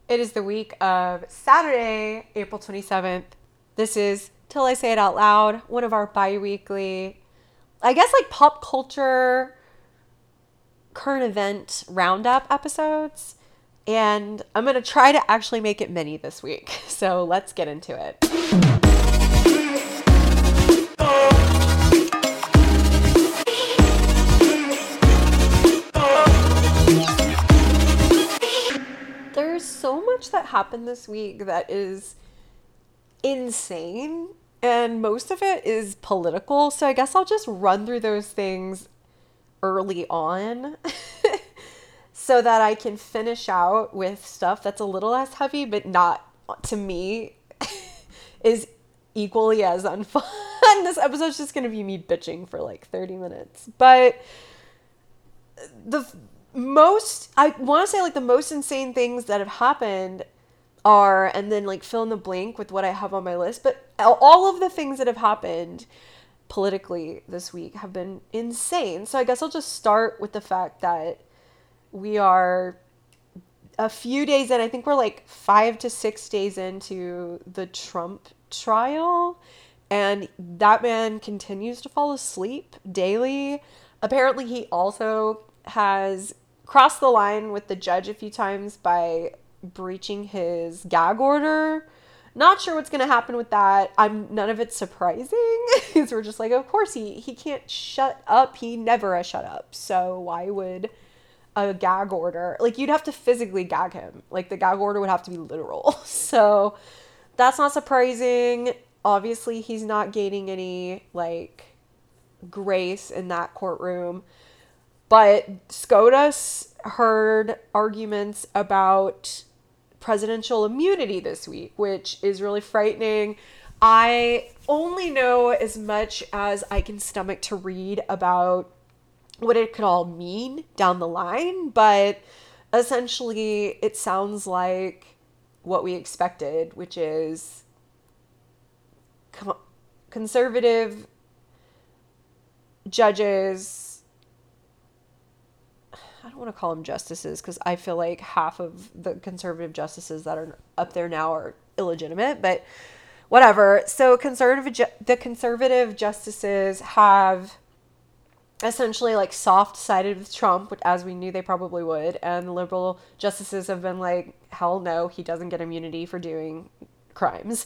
It is the week of Saturday, April 27th. This is Till I Say It Out Loud, one of our bi weekly, I guess, like pop culture current event roundup episodes. And I'm going to try to actually make it mini this week. So let's get into it. There's so much that happened this week that is insane, and most of it is political. So I guess I'll just run through those things early on so that I can finish out with stuff that's a little less heavy, but not, to me, is equally as unfun. This episode's just going to be me bitching for like 30 minutes. But the I want to say like the most insane things that have happened are, and then like fill in the blank with what I have on my list, but all of the things that have happened politically this week have been insane. So I guess I'll just start with the fact that we are a few days in. I think we're like 5 to 6 days into the Trump trial, and that man continues to fall asleep daily. Apparently, he also has crossed the line with the judge a few times by breaching his gag order. Not sure what's going to happen with that. None of it's surprising because we're just like, of course he can't shut up. He never has shut up. So why would a gag order, like, you'd have to physically gag him. Like, the gag order would have to be literal. So that's not surprising. Obviously, he's not gaining any like grace in that courtroom. But SCOTUS heard arguments about presidential immunity this week, which is really frightening. I only know as much as I can stomach to read about what it could all mean down the line, but essentially it sounds like what we expected, which is conservative judges. I don't want to call them justices because I feel like half of the conservative justices that are up there now are illegitimate, but whatever. So the conservative justices have essentially like soft sided with Trump, which, as we knew they probably would, and the liberal justices have been like, hell no, he doesn't get immunity for doing crimes.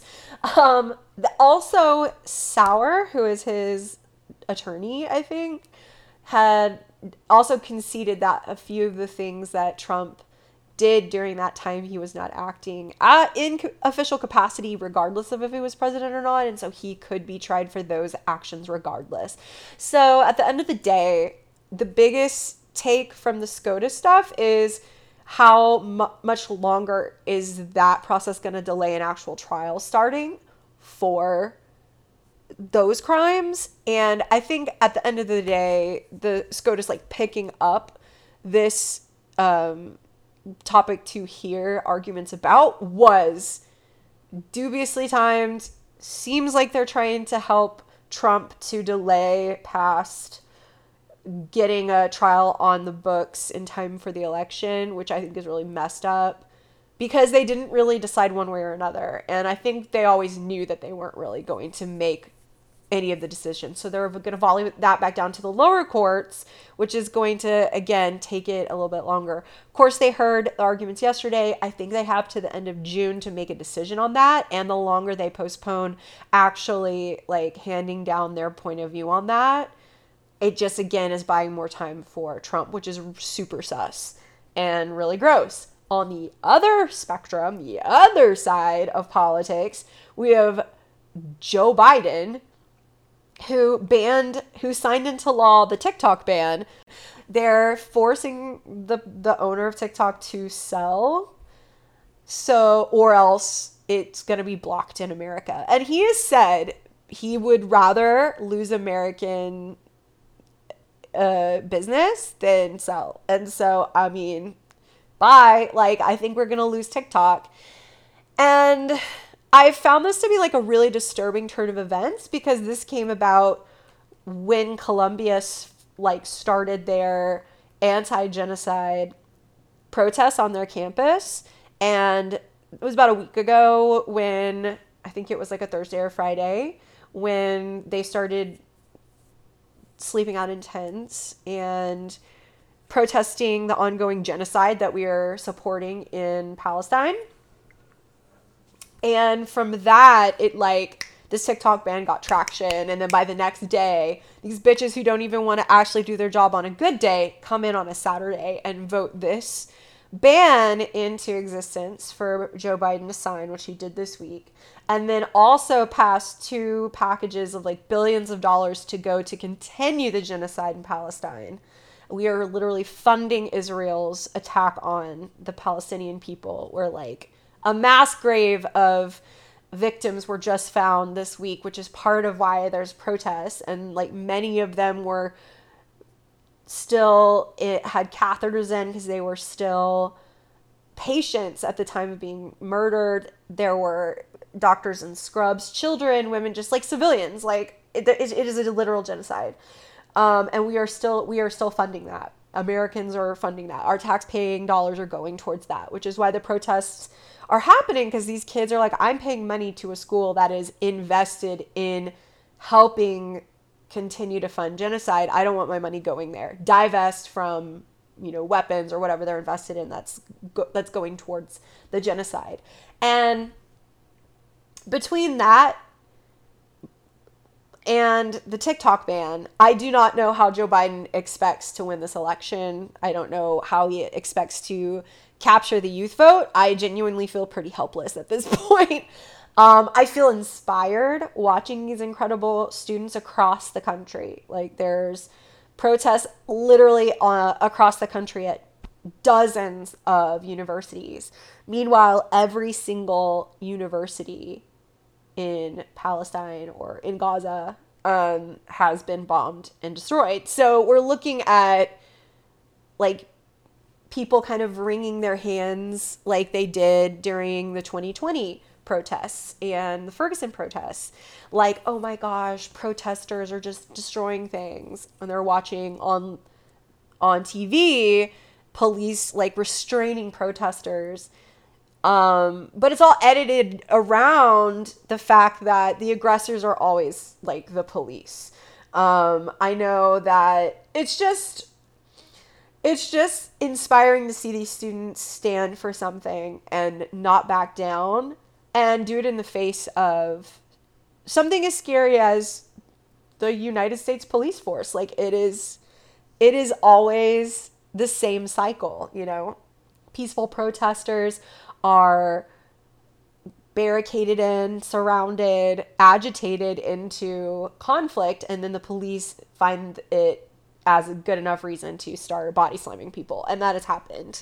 Also, Sauer, who is his attorney, I think, had also conceded that a few of the things that Trump did during that time he was not acting in official capacity, regardless of if he was president or not, and so he could be tried for those actions regardless. So at the end of the day, the biggest take from the SCOTUS stuff is how much longer is that process going to delay an actual trial starting for those crimes. And I think at the end of the day, the SCOTUS like picking up this topic to hear arguments about was dubiously timed. Seems like they're trying to help Trump to delay past getting a trial on the books in time for the election, which I think is really messed up because they didn't really decide one way or another. And I think they always knew that they weren't really going to make any of the decisions. So they're going to volley that back down to the lower courts, which is going to, again, take it a little bit longer. Of course, they heard the arguments yesterday. I think they have to the end of June to make a decision on that. And the longer they postpone actually like handing down their point of view on that, it just, again, is buying more time for Trump, which is super sus and really gross. On the other spectrum, the other side of politics, we have Joe Biden, who signed into law the TikTok ban. They're forcing the owner of TikTok to sell, so, or else it's going to be blocked in America. And he has said he would rather lose American business than sell. And so, I mean, bye. Like, I think we're going to lose TikTok. And I found this to be like a really disturbing turn of events because this came about when Colombia like started their anti-genocide protests on their campus. And it was about a week ago when, I think it was like a Thursday or Friday, when they started sleeping out in tents and protesting the ongoing genocide that we are supporting in Palestine. And from that, it like, this TikTok ban got traction. And then by the next day, these bitches who don't even want to actually do their job on a good day come in on a Saturday and vote this ban into existence for Joe Biden to sign, which he did this week. And then also passed 2 packages of like billions of dollars to go to continue the genocide in Palestine. We are literally funding Israel's attack on the Palestinian people, where like a mass grave of victims were just found this week, which is part of why there's protests. And like many of them were still, it had catheters in because they were still patients at the time of being murdered. There were doctors in scrubs, children, women, just like civilians. Like it is a literal genocide. And we are still funding that. Americans are funding that. Our tax-paying dollars are going towards that, which is why the protests are happening, because these kids are like, I'm paying money to a school that is invested in helping continue to fund genocide. I don't want my money going there. Divest from, weapons or whatever they're invested in that's going towards the genocide. And between that and the TikTok ban, I do not know how Joe Biden expects to win this election. I don't know how he expects to capture the youth vote. I genuinely feel pretty helpless at this point. I feel inspired watching these incredible students across the country. Like there's protests literally across the country at dozens of universities. Meanwhile, every single university in Palestine or in Gaza has been bombed and destroyed. So we're looking at like people kind of wringing their hands like they did during the 2020 protests and the Ferguson protests. Like, oh my gosh, protesters are just destroying things. And they're watching on TV police like restraining protesters. But it's all edited around the fact that the aggressors are always like the police. I know that it's just inspiring to see these students stand for something and not back down and do it in the face of something as scary as the United States police force. Like it is always the same cycle, Peaceful protesters are barricaded in, surrounded, agitated into conflict, and then the police find it as a good enough reason to start body slamming people, and that has happened.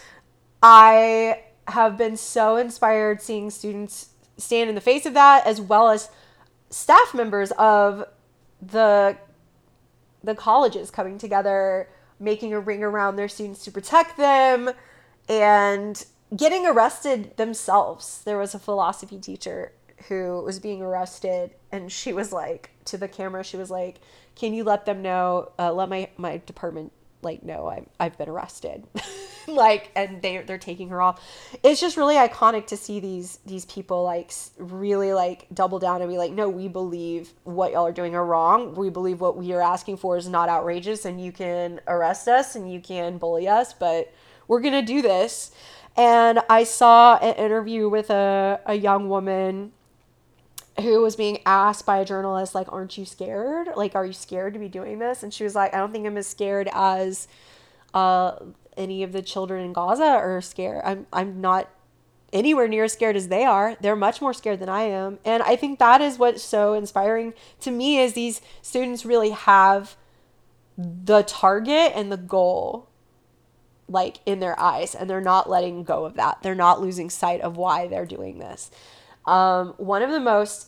I have been so inspired seeing students stand in the face of that, as well as staff members of the colleges coming together, making a ring around their students to protect them, and getting arrested themselves. There was a philosophy teacher who was being arrested, and she was like, to the camera, she was like, can you let them know, let my department know I've been arrested. And they're taking her off. It's just really iconic to see these people really double down and be like, no, we believe what y'all are doing are wrong. We believe what we are asking for is not outrageous, and you can arrest us and you can bully us, but we're going to do this. And I saw an interview with a young woman who was being asked by a journalist, like, aren't you scared? Like, are you scared to be doing this? And she was like, I don't think I'm as scared as any of the children in Gaza are scared. I'm not anywhere near as scared as they are. They're much more scared than I am. And I think that is what's so inspiring to me, is these students really have the target and the goal in their eyes, and they're not letting go of that. They're not losing sight of why they're doing this. One of the most,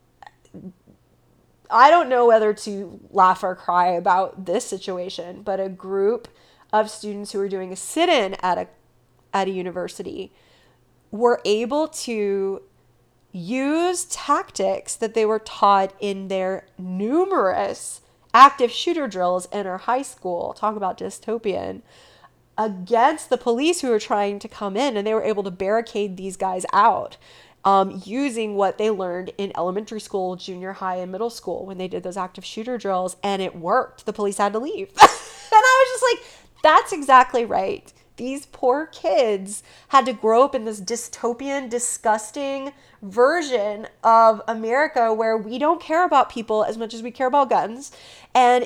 I don't know whether to laugh or cry about this situation, but a group of students who were doing a sit-in at a university were able to use tactics that they were taught in their numerous active shooter drills in our high school. Talk about dystopian. against the police who were trying to come in, and they were able to barricade these guys out, using what they learned in elementary school, junior high, and middle school when they did those active shooter drills, and it worked. The police had to leave. And I was just like, that's exactly right. These poor kids had to grow up in this dystopian, disgusting version of America where we don't care about people as much as we care about guns. And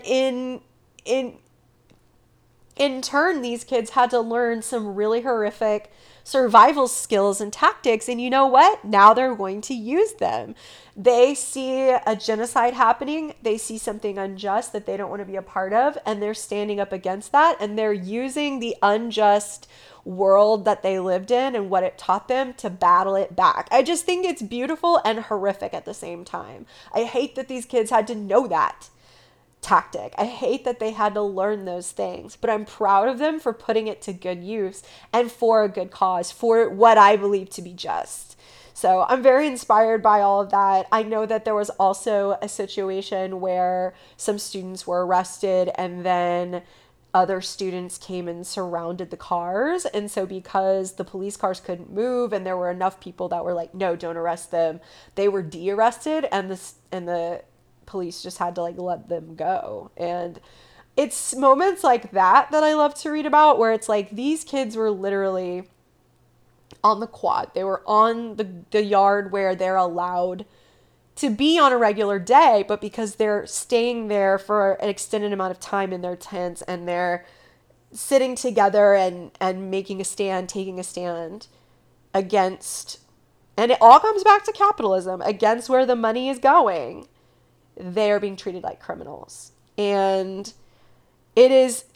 in turn, these kids had to learn some really horrific survival skills and tactics. And you know what? Now they're going to use them. They see a genocide happening. They see something unjust that they don't want to be a part of. And they're standing up against that. And they're using the unjust world that they lived in and what it taught them to battle it back. I just think it's beautiful and horrific at the same time. I hate that these kids had to know that tactic. I hate that they had to learn those things, but I'm proud of them for putting it to good use and for a good cause, for what I believe to be just. So I'm very inspired by all of that. I know that there was also a situation where some students were arrested and then other students came and surrounded the cars. And so because the police cars couldn't move and there were enough people that were like, no, don't arrest them, they were de-arrested, and the police just had to like let them go. And it's moments like that that I love to read about, where it's like these kids were literally on the quad. They were on the yard where they're allowed to be on a regular day, but because they're staying there for an extended amount of time in their tents and they're sitting together and making a stand, taking a stand against, and it all comes back to capitalism, against where the money is going, they're being treated like criminals. And it is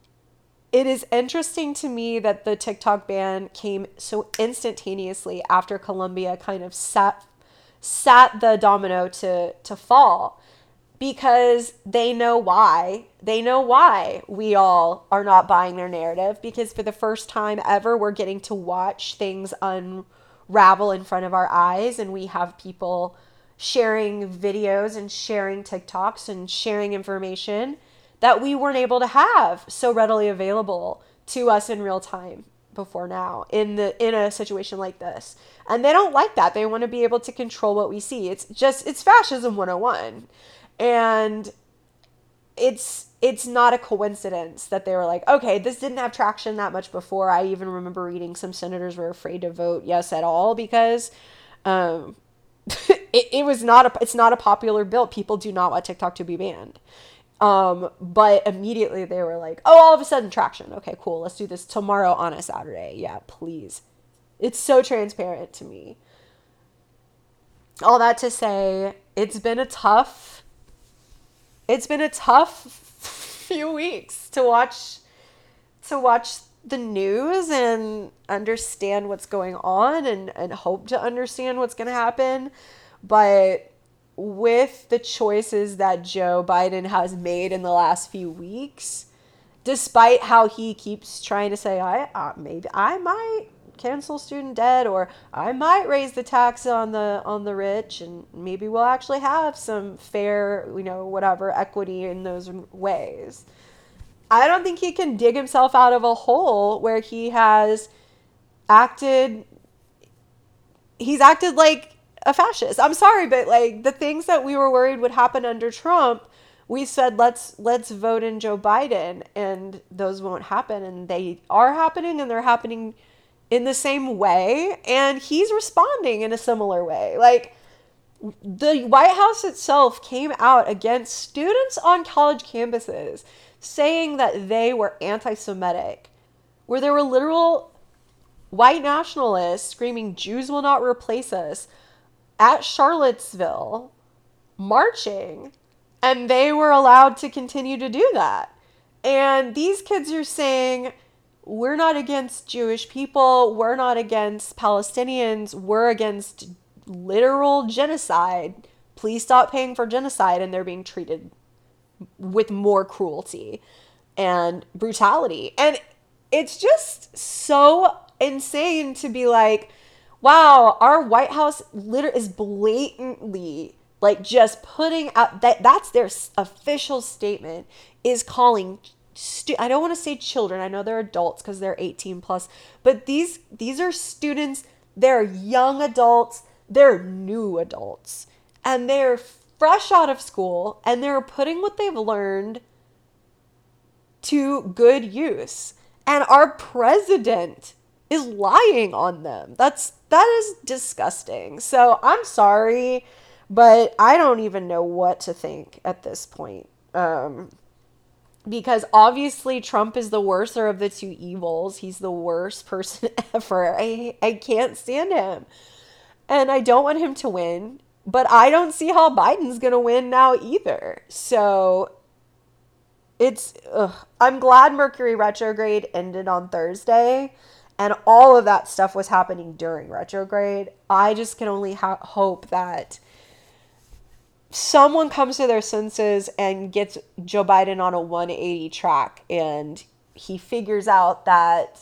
interesting to me that the TikTok ban came so instantaneously after Colombia kind of sat the domino to fall, because they know why. They know why we all are not buying their narrative, because for the first time ever, we're getting to watch things unravel in front of our eyes, and we have people sharing videos and sharing TikToks and sharing information that we weren't able to have so readily available to us in real time before now in a situation like this. And they don't like that. They want to be able to control what we see. It's fascism 101. And it's not a coincidence that they were like, okay, this didn't have traction that much before. I even remember reading some senators were afraid to vote yes at all because it's not a popular bill. People do not want TikTok to be banned. But immediately they were like, oh, all of a sudden traction. Okay, cool. Let's do this tomorrow on a Saturday. Yeah, please. It's so transparent to me. All that to say, it's been a tough few weeks to watch the news and understand what's going on and hope to understand what's going to happen. But with the choices that Joe Biden has made in the last few weeks, despite how he keeps trying to say, maybe I might cancel student debt, or I might raise the tax on the rich, and maybe we'll actually have some fair, whatever equity in those ways. I don't think he can dig himself out of a hole where he's acted like a fascist. I'm sorry, but like the things that we were worried would happen under Trump, we said let's vote in Joe Biden, and those won't happen, and they are happening, and they're happening in the same way, and he's responding in a similar way. Like, the White House itself came out against students on college campuses saying that they were anti-Semitic, where there were literal white nationalists screaming, "Jews will not replace us," at Charlottesville, marching, and they were allowed to continue to do that. And these kids are saying, we're not against Jewish people, we're not against Palestinians, we're against literal genocide. Please stop paying for genocide. And they're being treated with more cruelty and brutality. And it's just so insane to be like, wow, our White House is blatantly like just putting out that's their official statement, is calling I don't want to say children. I know they're adults because they're 18 plus, but these are students. They're young adults. They're new adults, and they're fresh out of school, and they're putting what they've learned to good use. And our president is lying on them. That is disgusting. So I'm sorry, but I don't even know what to think at this point. Because obviously Trump is the worser of the two evils. He's the worst person ever. I can't stand him. And I don't want him to win, but I don't see how Biden's going to win now either. So I'm glad Mercury retrograde ended on Thursday and all of that stuff was happening during retrograde. I just can only hope that someone comes to their senses and gets Joe Biden on a 180 track and he figures out that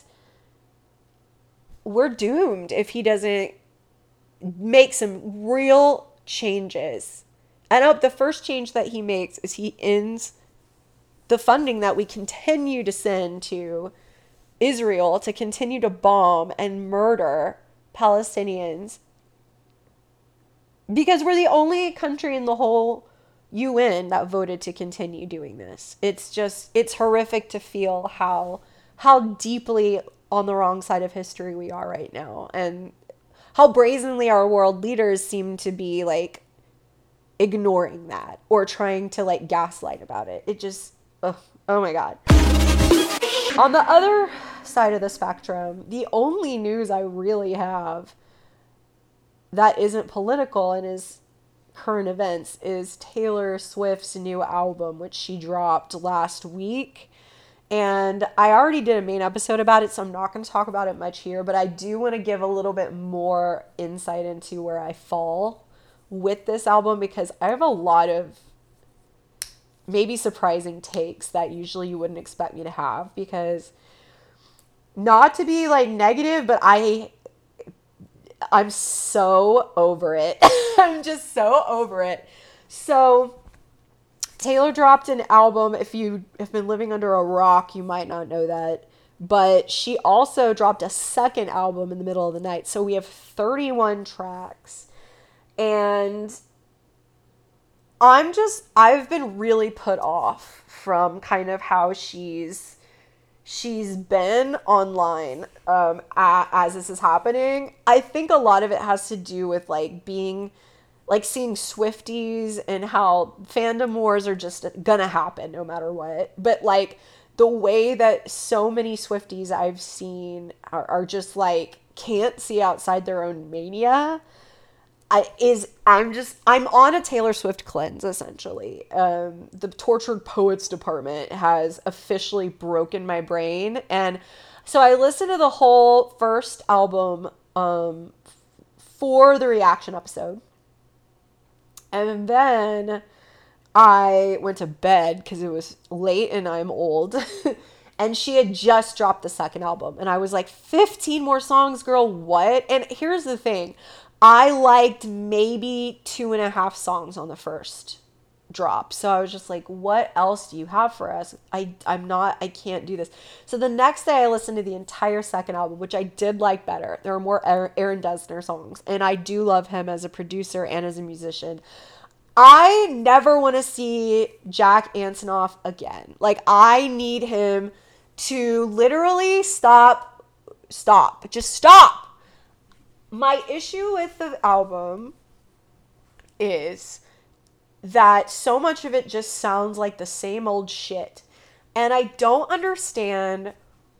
we're doomed if he doesn't make some real changes. And I hope the first change that he makes is he ends the funding that we continue to send to Israel to continue to bomb and murder Palestinians, because we're the only country in the whole UN that voted to continue doing this. It's horrific to feel how deeply on the wrong side of history we are right now, and how brazenly our world leaders seem to be like ignoring that or trying to like gaslight about it. It just, oh my God. On the other side of the spectrum, the only news I really have that isn't political and is current events is Taylor Swift's new album, which she dropped last week. And I already did a main episode about it, so I'm not going to talk about it much here, but I do want to give a little bit more insight into where I fall with this album, because I have a lot of maybe surprising takes that usually you wouldn't expect me to have, because not to be like negative, but I'm so over it. I'm just so over it. So Taylor dropped an album. If you have been living under a rock, you might not know that. But she also dropped a second album in the middle of the night. So we have 31 tracks. And I've been really put off from kind of how she's been online as this is happening. I think a lot of it has to do with like being like seeing Swifties and how fandom wars are just gonna happen no matter what. But like the way that so many Swifties I've seen are just like can't see outside their own mania. I'm on a Taylor Swift cleanse, essentially. The Tortured Poets department has officially broken my brain. And so I listened to the whole first album for the reaction episode. And then I went to bed because it was late and I'm old. And she had just dropped the second album. And I was like, 15 more songs, girl, what? And here's the thing. I liked maybe 2.5 songs on the first drop. So I was just like, what else do you have for us? I can't do this. So the next day I listened to the entire second album, which I did like better. There were more Aaron Dessner songs. And I do love him as a producer and as a musician. I never want to see Jack Antonoff again. Like, I need him to literally stop. Just stop. My issue with the album is that so much of it just sounds like the same old shit. And I don't understand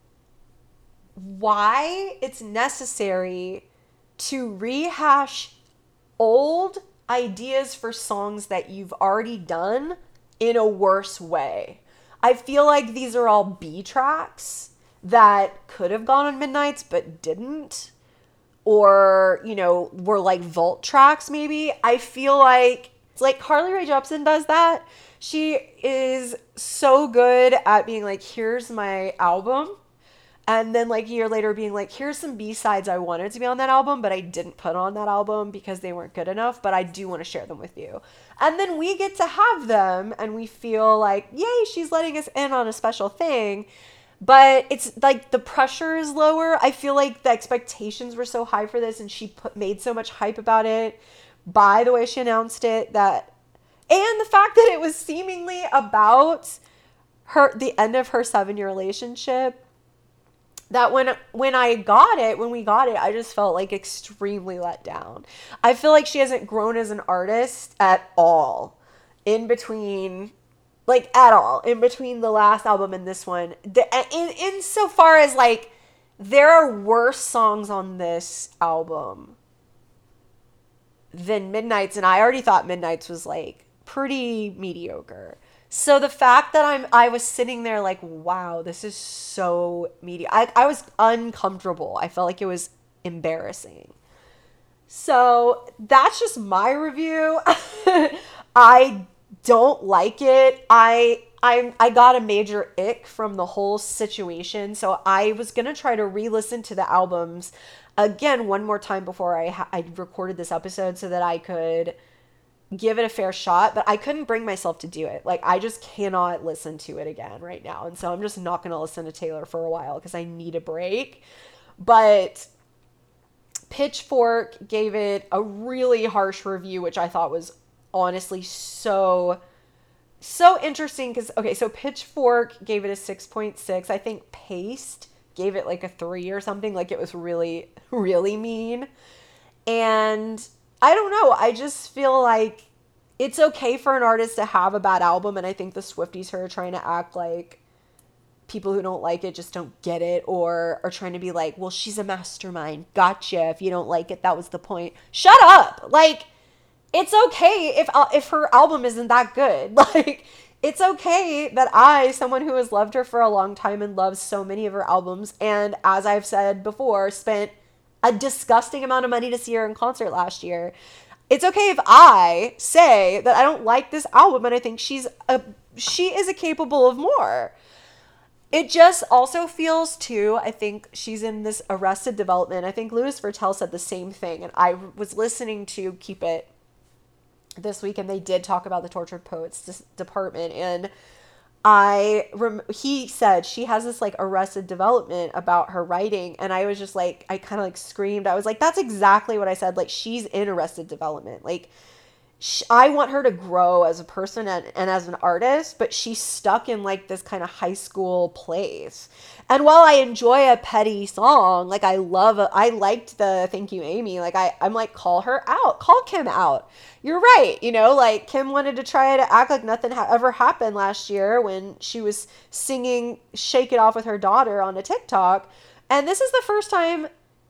why it's necessary to rehash old ideas for songs that you've already done in a worse way. I feel like these are all B tracks that could have gone on Midnights but didn't. Or, you know, were like vault tracks maybe. I feel like it's like Carly Rae Jepsen does that. She is so good at being like, here's my album. And then like a year later being like, here's some B-sides I wanted to be on that album, but I didn't put on that album because they weren't good enough, but I do want to share them with you. And then we get to have them and we feel like, yay, she's letting us in on a special thing. But it's like the pressure is lower. I feel like the expectations were so high for this and she made so much hype about it by the way she announced it, that, and the fact that it was seemingly about the end of her 7-year relationship, that when we got it, I just felt like extremely let down. I feel like she hasn't grown as an artist at all in between, like at all in between the last album and this one. In so far as like there are worse songs on this album than Midnights, and I already thought Midnights was like pretty mediocre. So the fact that I was sitting there like, wow, this is so mediocre. I was uncomfortable. I felt like it was embarrassing. So that's just my review. I don't like it. I got a major ick from the whole situation. So I was going to try to re-listen to the albums again one more time before I recorded this episode so that I could give it a fair shot, but I couldn't bring myself to do it. Like, I just cannot listen to it again right now. And so I'm just not going to listen to Taylor for a while because I need a break. But Pitchfork gave it a really harsh review, which I thought was honestly so interesting because, okay, so Pitchfork gave it a 6.6. I think Paste gave it like a 3 or something. Like, it was really, really mean. And I don't know. I just feel like it's okay for an artist to have a bad album. And I think the Swifties are trying to act like people who don't like it just don't get it, or are trying to be like, well, she's a mastermind. Gotcha. If you don't like it, that was the point. Shut up. Like, it's okay if her album isn't that good. Like, it's okay that someone who has loved her for a long time and loves so many of her albums, and as I've said before, spent a disgusting amount of money to see her in concert last year. It's okay if I say that I don't like this album and I think she is capable of more. It just also feels too, I think she's in this Arrested Development. I think Louis Virtel said the same thing, and I was listening to Keep It this week, and they did talk about the Tortured Poets department, and he said she has this like Arrested Development about her writing, and I was just like, I kind of like screamed. I was like, that's exactly what I said. Like, she's in Arrested Development. Like, I want her to grow as a person and as an artist, but she's stuck in like this kind of high school place. And while I enjoy a petty song, like I liked the Thank You Amy, like I'm like, call her out, call Kim out. You're right. You know, like Kim wanted to try to act like nothing ever happened last year when she was singing Shake It Off with her daughter on a TikTok. And this is the first time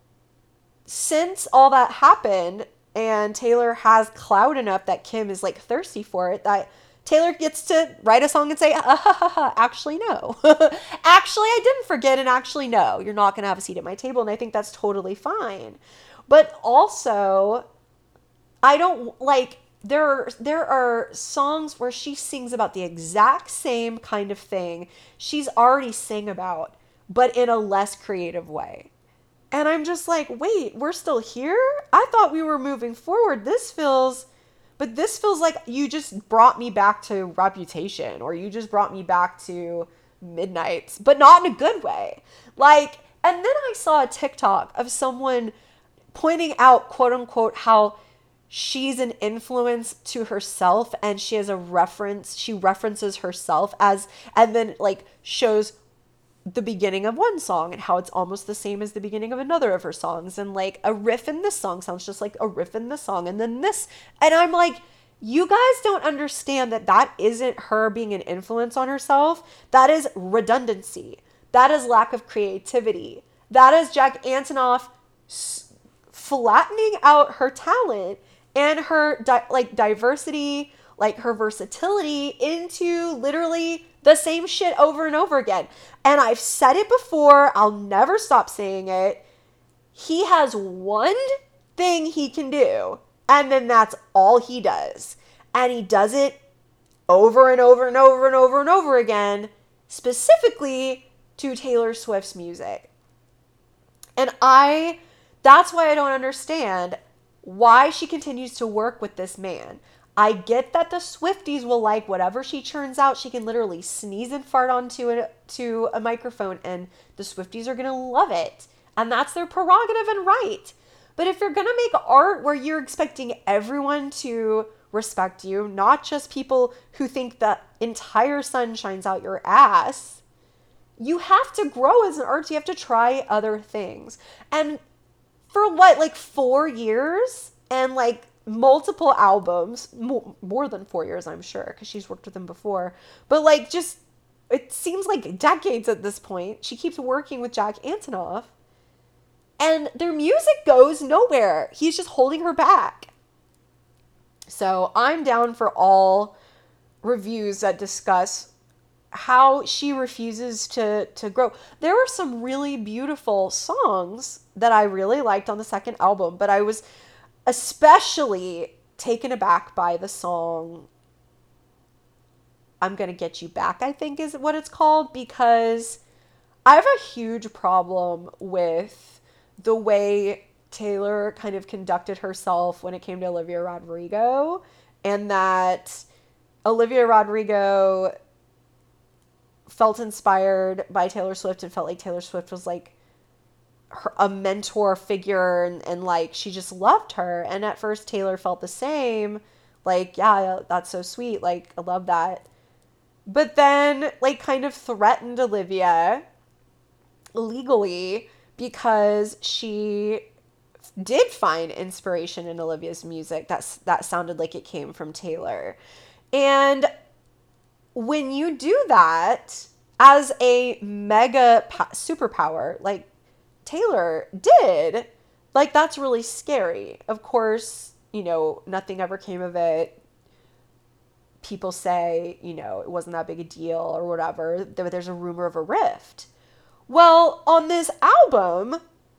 since all that happened, and Taylor has clout enough that Kim is like thirsty for it, that Taylor gets to write a song and say, actually, no. Actually, I didn't forget, and actually, no. You're not going to have a seat at my table, and I think that's totally fine. But also, I don't, like, there are songs where she sings about the exact same kind of thing she's already sang about, but in a less creative way. And I'm just like, wait, we're still here? I thought we were moving forward. This feels like you just brought me back to Reputation, or you just brought me back to Midnights, but not in a good way. Like, and then I saw a TikTok of someone pointing out, quote unquote, how she's an influence to herself, and she references herself as, and then like shows the beginning of one song and how it's almost the same as the beginning of another of her songs, and like a riff in this song sounds just like a riff in this song, and then this, and I'm like, you guys don't understand that isn't her being an influence on herself. That is redundancy. That is lack of creativity. That is Jack Antonoff flattening out her talent and her diversity, like her versatility, into literally the same shit over and over again. And I've said it before, I'll never stop saying it. He has one thing he can do, and then that's all he does. And he does it over and over and over and over and over again, specifically to Taylor Swift's music. And that's why I don't understand why she continues to work with this man. I get that the Swifties will like whatever she churns out. She can literally sneeze and fart onto to a microphone, and the Swifties are going to love it. And that's their prerogative and right. But if you're going to make art where you're expecting everyone to respect you, not just people who think the entire sun shines out your ass, you have to grow as an artist. You have to try other things. And for what, like 4 years and like multiple albums, more than 4 years, I'm sure, because she's worked with him before. But like, just, it seems like decades at this point. She keeps working with Jack Antonoff, and their music goes nowhere. He's just holding her back. So I'm down for all reviews that discuss how she refuses to grow. There were some really beautiful songs that I really liked on the second album, but I was especially taken aback by the song I'm Gonna Get You Back, I think is what it's called, because I have a huge problem with the way Taylor kind of conducted herself when it came to Olivia Rodrigo, and that Olivia Rodrigo felt inspired by Taylor Swift and felt like Taylor Swift was like a mentor figure, and like she just loved her. And at first Taylor felt the same, like, yeah, that's so sweet, like I love that. But then like kind of threatened Olivia legally because she did find inspiration in Olivia's music that sounded like it came from Taylor. And when you do that as a mega superpower, like Taylor did, like that's really scary. Of course, nothing ever came of it. People say, it wasn't that big a deal or whatever. There's a rumor of a rift. Well, on this album,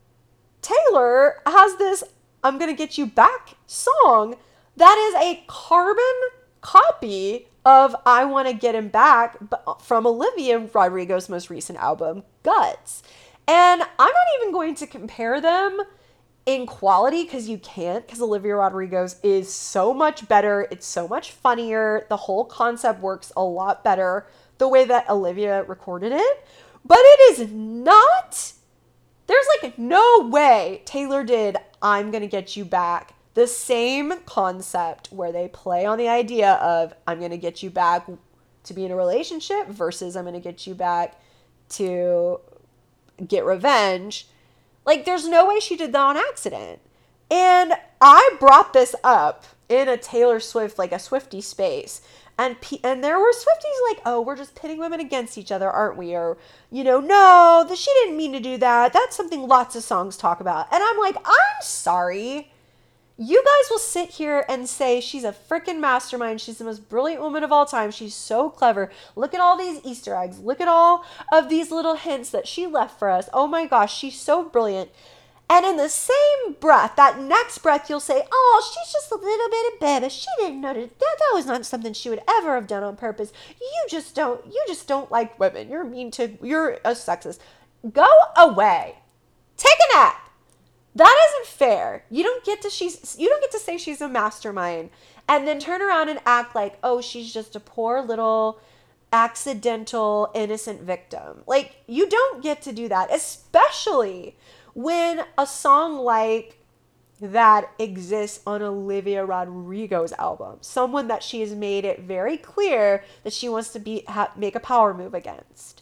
Taylor has this I'm Gonna Get You Back song that is a carbon copy of I Want to Get Him Back from Olivia Rodrigo's most recent album, Guts. And I'm not even going to compare them in quality, because you can't, because Olivia Rodrigo's is so much better. It's so much funnier. The whole concept works a lot better the way that Olivia recorded it. But it is not, there's like no way Taylor did I'm Gonna Get You Back the same concept where they play on the idea of I'm going to get you back to be in a relationship versus I'm going to get you back to get revenge. Like, there's no way she did that on accident. And I brought this up in a Taylor Swift, like a Swiftie space. And there were Swifties like, oh, we're just pitting women against each other, aren't we? Or, no, she didn't mean to do that. That's something lots of songs talk about. And I'm like, I'm sorry. You guys will sit here and say she's a freaking mastermind. She's the most brilliant woman of all time. She's so clever. Look at all these Easter eggs. Look at all of these little hints that she left for us. Oh my gosh, she's so brilliant. And in the same breath, that next breath, you'll say, oh, she's just a little bit of baby. She didn't know that was not something she would ever have done on purpose. You just don't like women. You're a sexist. Go away. Take a nap. That isn't fair. You don't get to say she's a mastermind and then turn around and act like, oh, she's just a poor little accidental innocent victim. Like, you don't get to do that, especially when a song like that exists on Olivia Rodrigo's album. Someone that she has made it very clear that she wants to make a power move against.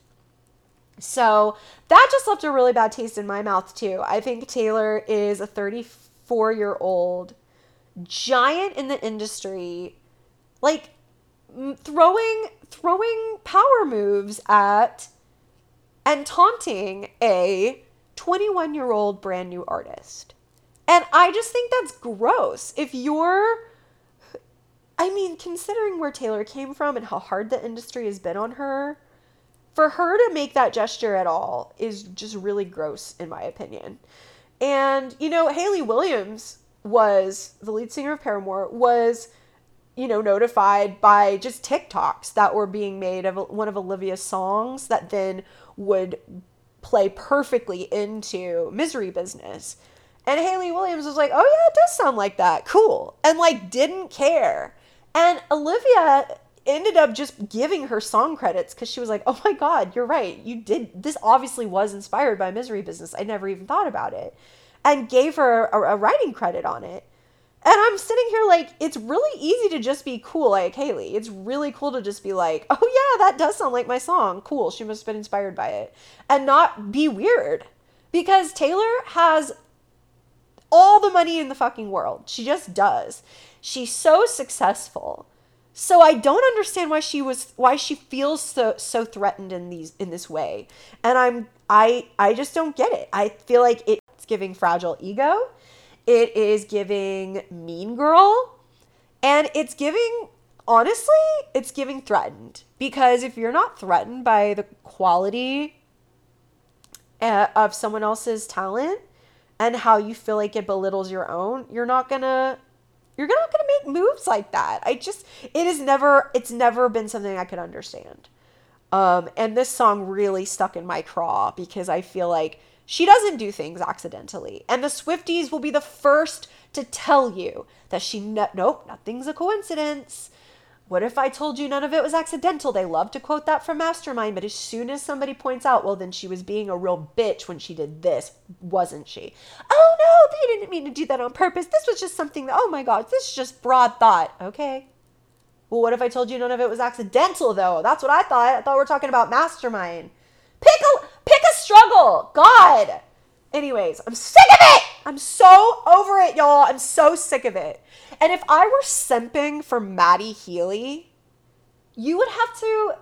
So that just left a really bad taste in my mouth too. I think Taylor is a 34-year-old giant in the industry, like throwing power moves at and taunting a 21-year-old brand new artist. And I just think that's gross. Considering where Taylor came from and how hard the industry has been on her, for her to make that gesture at all is just really gross, in my opinion. And, Hayley Williams was, the lead singer of Paramore, was, notified by just TikToks that were being made of one of Olivia's songs that then would play perfectly into Misery Business. And Hayley Williams was like, oh yeah, it does sound like that. Cool. And like didn't care. And Olivia ended up just giving her song credits because she was like, oh my God, you're right. You did. This obviously was inspired by Misery Business. I never even thought about it. And gave her a writing credit on it. And I'm sitting here like, it's really easy to just be cool like Hayley. It's really cool to just be like, oh yeah, that does sound like my song. Cool. She must have been inspired by it. And not be weird. Because Taylor has all the money in the fucking world. She just does. She's so successful. So I don't understand why she feels so threatened in this way. And I just don't get it. I feel like it's giving Fragile Ego. It is giving Mean Girl. And it's giving, honestly, it's giving threatened. Because if you're not threatened by the quality of someone else's talent and how you feel like it belittles your own, you're not gonna make moves like that. It's never been something I could understand. And this song really stuck in my craw because I feel like she doesn't do things accidentally. And the Swifties will be the first to tell you that nope, nothing's a coincidence. What if I told you none of it was accidental? They love to quote that from Mastermind, but as soon as somebody points out, well, then she was being a real bitch when she did this, wasn't she? Oh no, they didn't mean to do that on purpose. This was just something that, oh my God, this is just broad thought. Okay. Well, what if I told you none of it was accidental, though? That's what I thought. I thought we were talking about Mastermind. Pick a struggle. God. Anyways, I'm sick of it. I'm so over it, y'all. I'm so sick of it. And if I were simping for Maddie Healy, you would have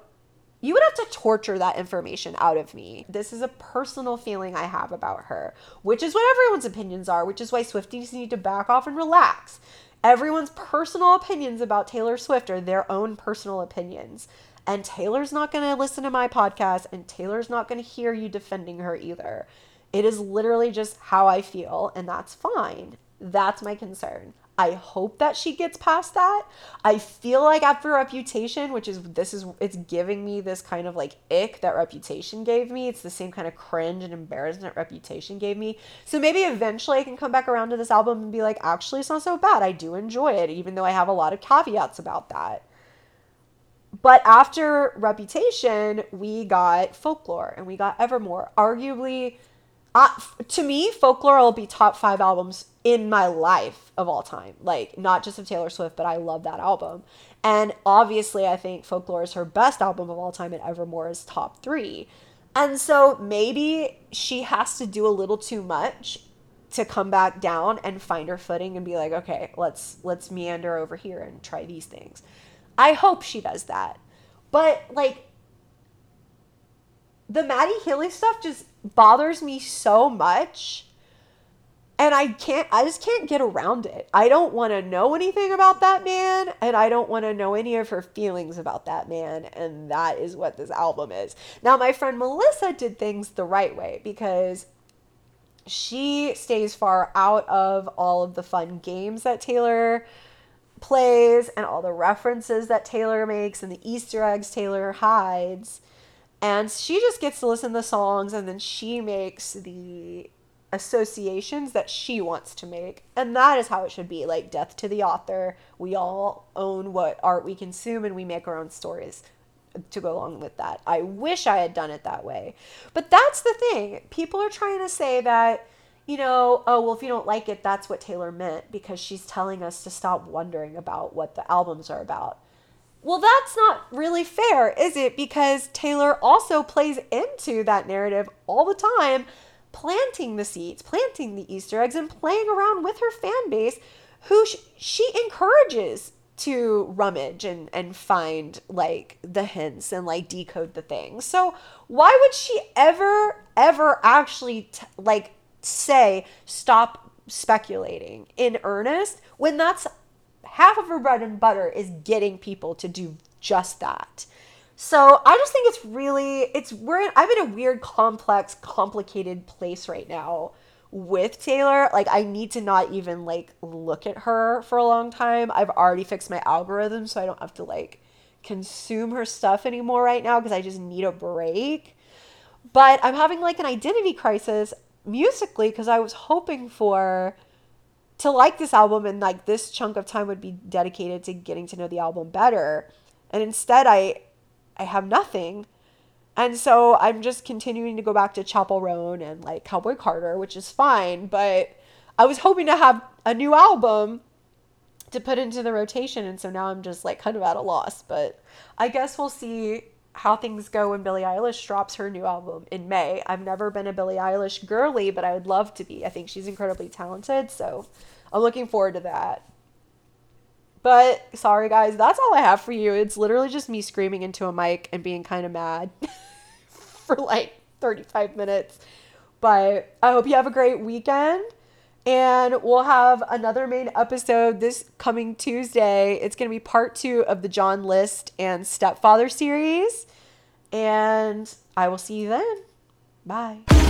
to torture that information out of me. This is a personal feeling I have about her, which is what everyone's opinions are, which is why Swifties need to back off and relax. Everyone's personal opinions about Taylor Swift are their own personal opinions. And Taylor's not going to listen to my podcast, and Taylor's not going to hear you defending her either. It is literally just how I feel, and that's fine. That's my concern. I hope that she gets past that. I feel like after Reputation, it's giving me this kind of like ick that Reputation gave me. It's the same kind of cringe and embarrassment Reputation gave me. So maybe eventually I can come back around to this album and be like, actually, it's not so bad. I do enjoy it, even though I have a lot of caveats about that. But after Reputation, we got Folklore and we got Evermore. Arguably, to me, Folklore will be top 5 albums in my life of all time. Like, not just of Taylor Swift, but I love that album. And obviously, I think Folklore is her best album of all time and Evermore is top 3. And so maybe she has to do a little too much to come back down and find her footing and be like, okay, let's meander over here and try these things. I hope she does that. But, like, the Maddie Healy stuff just bothers me so much. And I just can't get around it. I don't want to know anything about that man. And I don't want to know any of her feelings about that man. And that is what this album is. Now, my friend Melissa did things the right way because she stays far out of all of the fun games that Taylor plays and all the references that Taylor makes and the Easter eggs Taylor hides. And she just gets to listen to the songs and then she makes the associations that she wants to make. And that is how it should be. Like, death to the author. We all own what art we consume and we make our own stories to go along with that. I wish I had done it that way. But that's the thing. People are trying to say that, you know, oh, well, if you don't like it, that's what Taylor meant because she's telling us to stop wondering about what the albums are about. Well, that's not really fair, is it? Because Taylor also plays into that narrative all the time, planting the seeds, planting the Easter eggs, and playing around with her fan base, who she encourages to rummage and find, like, the hints and, like, decode the things. So why would she ever actually, say, stop speculating in earnest when that's half of her bread and butter is getting people to do just that. So I just think I'm in a weird, complex, complicated place right now with Taylor. Like, I need to not even, like, look at her for a long time. I've already fixed my algorithm so I don't have to, like, consume her stuff anymore right now because I just need a break. But I'm having like an identity crisis musically because I was hoping for to like this album and like this chunk of time would be dedicated to getting to know the album better. And instead I have nothing. And so I'm just continuing to go back to Chapel Roan and like Cowboy Carter, which is fine, but I was hoping to have a new album to put into the rotation, and so now I'm just like kind of at a loss. But I guess we'll see how things go when Billie Eilish drops her new album in May. I've never been a Billie Eilish girly, but I would love to be. I think she's incredibly talented, so I'm looking forward to that. But sorry guys, that's all I have for you. It's literally just me screaming into a mic and being kind of mad for like 35 minutes. But I hope you have a great weekend. And we'll have another main episode this coming Tuesday. It's going to be part 2 of the John List and Stepfather series. And I will see you then. Bye.